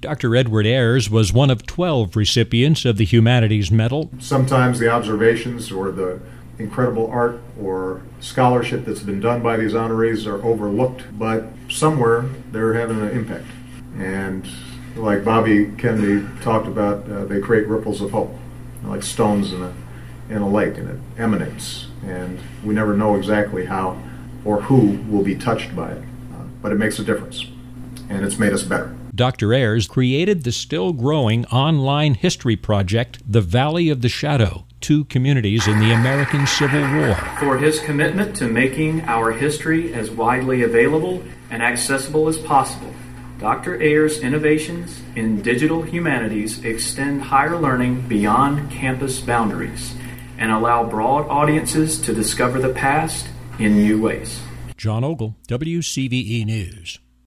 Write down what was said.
Dr. Edward Ayers was one of 12 recipients of the Humanities Medal. Sometimes the observations or the incredible art or scholarship that's been done by these honorees are overlooked, but somewhere they're having an impact. And like Bobby Kennedy talked about, they create ripples of hope, like stones in a lake, and it emanates. And we never know exactly how or who will be touched by it, but it makes a difference, and it's made us better. Dr. Ayers created the still-growing online history project, The Valley of the Shadow, 2 communities in the American Civil War. For his commitment to making our history as widely available and accessible as possible, Dr. Ayers' innovations in digital humanities extend higher learning beyond campus boundaries and allow broad audiences to discover the past in new ways. John Ogle, WCVE News.